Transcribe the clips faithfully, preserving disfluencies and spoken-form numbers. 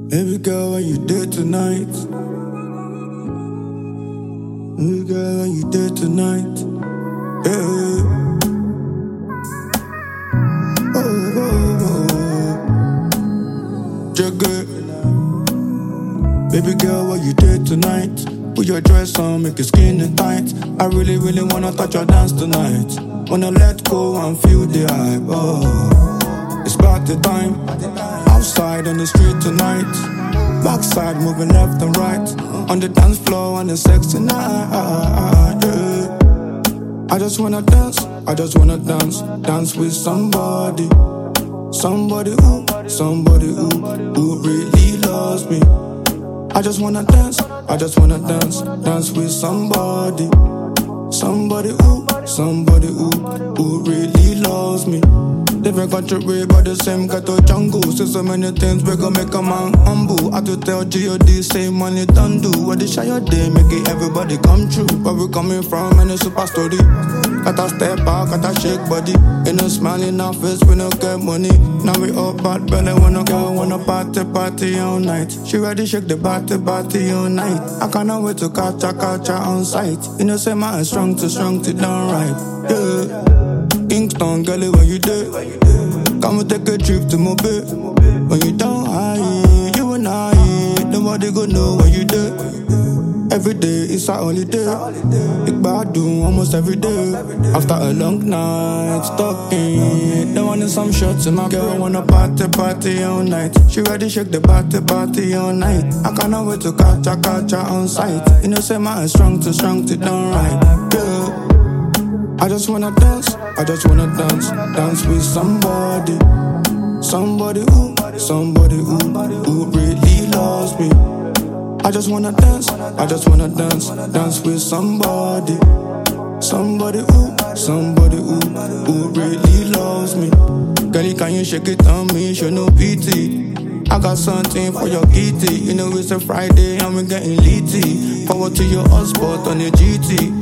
Baby girl, what you did tonight? Baby girl, what you did tonight? Yeah. Oh, oh, oh. Jugger. Baby girl, what you did tonight? Put your dress on, make your skin tight. I really, really wanna touch your dance tonight. Wanna let go and feel the hype. Oh, it's about the time. Outside on the street tonight. Backside moving left and right. On the dance floor on the sexy night. Yeah. I just wanna dance, I just wanna dance. Dance with somebody. Somebody who, somebody who, who really loves me. I just wanna dance, I just wanna dance. Dance with somebody. Somebody who, somebody who, who really loves me. Different country, but the same ghetto jungle. Say so many things, we gon' make a man humble. I to tell G O D, say money don't do. What they shy your day, make it everybody come true. Where we coming from, and a super story. Gotta step out, gotta shake body. In a smiling face, we no get money. Now we all bad belly, wanna go, wanna party, party all night. She ready, shake the body, body all night. I cannot wait to catch her, catch her on sight. You know, say my strong, too strong, to down right. Yeah. Kingston, girlie, when you there? Come and take a trip to my bed. When you down high, you and I, nobody gonna know when you there. Every day it's our holiday. Big bad do almost every day. After a long night, stalking. They wanted some shots and my girl wanna party, party all night. She ready, shake the body, body all night. I cannot wait to catch her, catch her on sight. You know, say my strong, too strong, to down right. Yeah. I just wanna dance, I just wanna dance. Dance with somebody. Somebody who, somebody who, who really loves me. I just wanna dance, I just wanna dance. Dance with somebody. Somebody who, somebody who, who really loves me. Girlie, can you shake it on me, show no pity. I got something for your kitty. You know it's a Friday and we getting litty. Forward to your hotspot on the G T.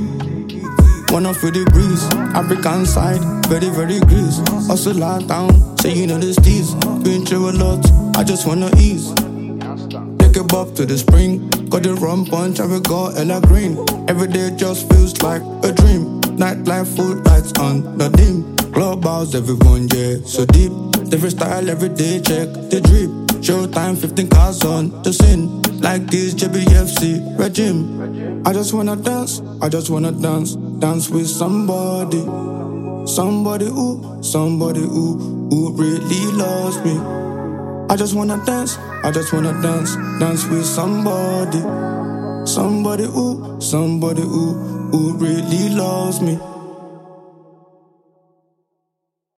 Wanna feel the breeze, African side, very, very grease. Hustle loud down, say you know the steez. Been through a lot, I just wanna ease. Take a bop to the spring, got the rum punch, I will go Ella Green. Every day just feels like a dream. Nightlife, full lights on the dim. Clubhouse, everyone, yeah, so deep. Different style every day, check the drip. Showtime, fifteen cars on the scene. Like this J B F C regime. I just wanna dance, I just wanna dance. Dance with somebody. Somebody who, somebody who, who really loves me. I just wanna dance, I just wanna dance. Dance with somebody. Somebody who, somebody who, who really loves me.